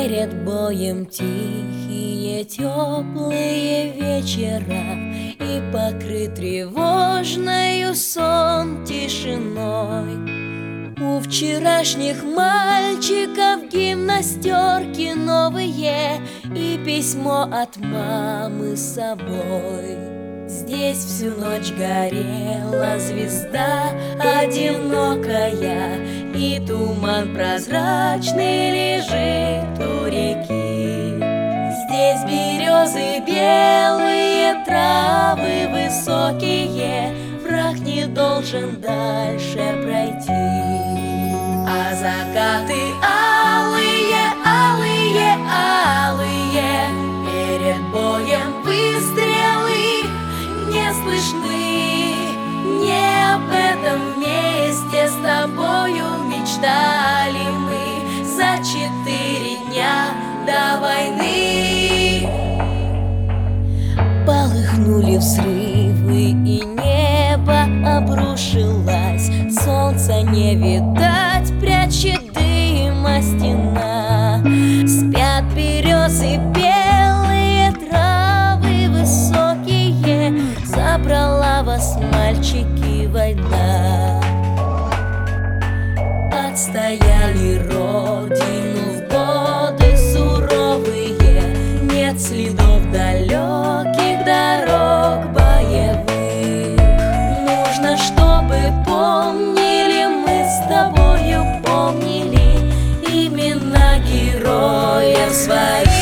Перед боем тихие, теплые вечера, и покрыт тревожною сон тишиной. У вчерашних мальчиков гимнастерки новые и письмо от мамы с собой. Здесь всю ночь горела звезда одинокая, и туман прозрачный лежит у реки. Здесь березы белые, травы высокие, враг не должен дальше пройти. А закаты алые, алые, алые, перед боем выстрелы не слышны. Не об этом вместе с тобою мечтали мы за 4 дня до войны. Полыхнули взрывы, и небо обрушилось. Солнца не видать, прячет дыма стена. Спят березы белые, травы высокие, забрала вас, мальчики, война. Отстояли родину в годы суровые, нет следов далеких дорог боевых. Нужно, чтобы помнили, мы с тобою помнили имена героев своих.